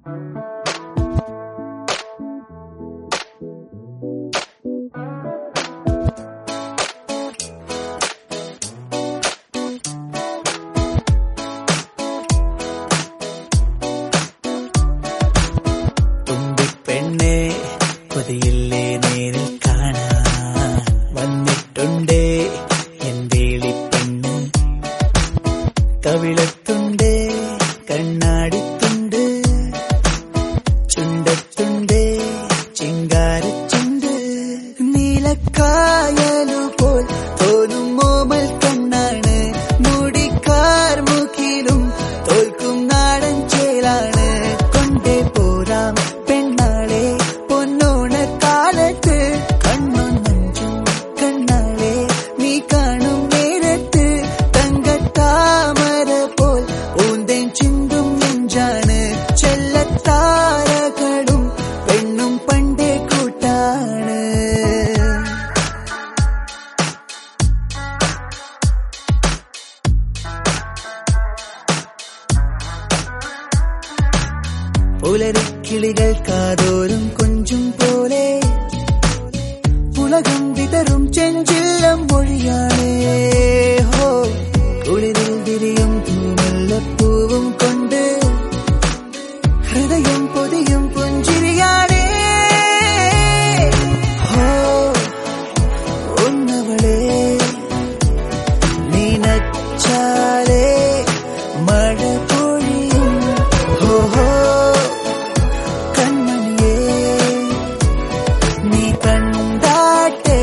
തുമ്പിപ്പെണ്ണേ കൊതിയില്ലേ നേരിൽ കാണാൻ വന്നിട്ടുണ്ടേ എന്തേളിപ്പെണ്ണ് കവിളത്തുണ്ടേ കണ്ണാടിത്തുണ്ട് ചുണ്ടത്തുണ്ടേ ചിങ്കാരച്ചുണ്ട് നീലക്കായലുപോൽ തോന്നും മോമൽ കണ്ണാണ് മുടിക്കാർ മുഖിലും തോൽക്കും നാടൻ ചേലാണ് കൊണ്ടേ പോരാം പെണ്ണാളെ പൊന്നോണ കാലത്ത് കണ്ണും നെഞ്ചും കണ്ണാളെ നീ കാണും നേരത്ത് തങ്കത്താമര പോൽ ഊന്തേൻ ചിന്തും നെഞ്ചാണ് ചെല്ലത്താരകളും പെണ്ണും പണ്ടേ കൂട്ടാണ് പുലരിക്കിളികൾ കാതോരും കൊഞ്ചും പോലെ ഉലകം വിതറും ചെഞ്ചില്ലം മൊഴിയാണ് ഹോ കുളിരിൽ വിരിയും തൂമല്ലപ്പൂവും കൊണ്ട് ഹൃദയം പൊതിയും പുഞ്ചിരിയാണേ ഹോ ഒന്നവളെ നീനച്ചാലേ മഴ പൊഴിയും ഹോ ഹോ കൺമണിയേ നീ കണ്ടാട്ടെ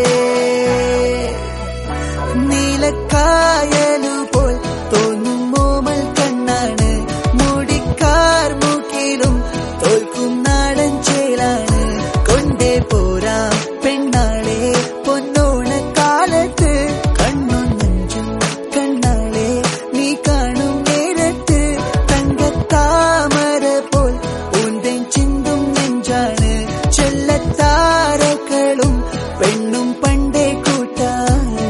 നീലക്കായലുപോൽ തോന്നും മോമൽ കണ്ണാണ് മുടിക്കാർ മുക്കിലും തോൽക്കും നാടൻ ചേലാണ് കൊണ്ടേ പോരാ പെണ്ണാളെ പൊന്നോണ കാലത്ത് കണ്ണും നെഞ്ചും കണ്ണാളെ നീ കാണും നേരത്ത് തങ്കത്താമര പോൽ ഊന്തേൻ ചിന്തും നെഞ്ചാണ് ചെല്ലത്താരകളും പെണ്ണും പണ്ടേ കൂട്ടാണ്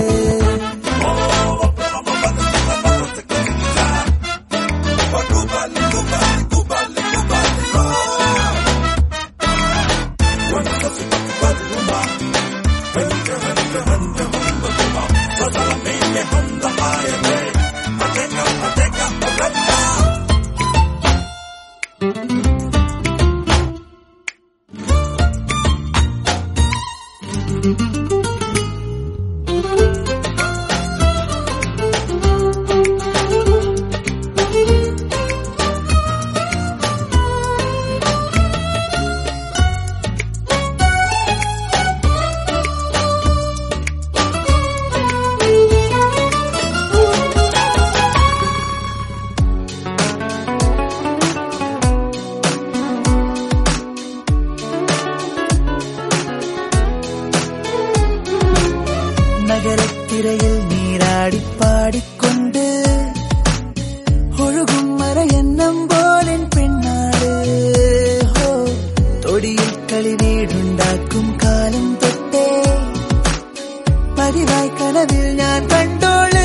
നഗരത്തിരയിൽ നീരാടിപ്പാടിക്കൊണ്ട് ഒഴുകും മറയെന്നം പോലൻ പെണ്ണാട് ഹോ തൊടിയിൽ കളിവീടുണ്ടാക്കും കാലം തൊട്ടേ പതിവായി കനവിൽ ഞാൻ കണ്ടോള്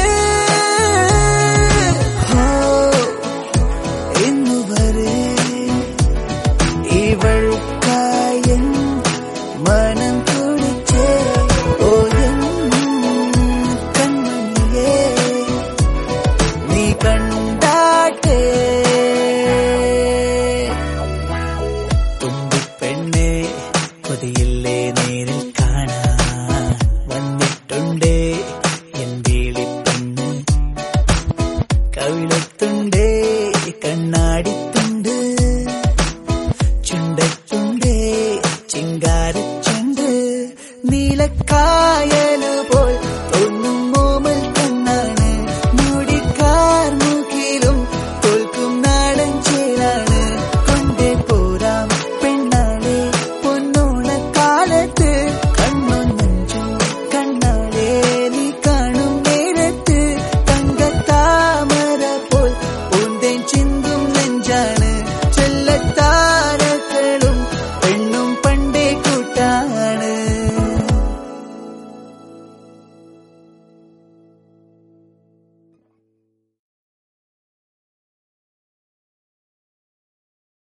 ഹോ ഇന്നുവരെ ഇവൾക്കായൻ മനം തുടിച്ചേ ഓ കൺമണിയേ നീ കണ്ടാട്ടെ തുമ്പിപ്പെണ്ണേ കൊതിയില്ലേ നേരിൽ കാണാൻ വന്നിട്ടുണ്ടേ എന്തേളിപ്പെണ്ണ് കവിള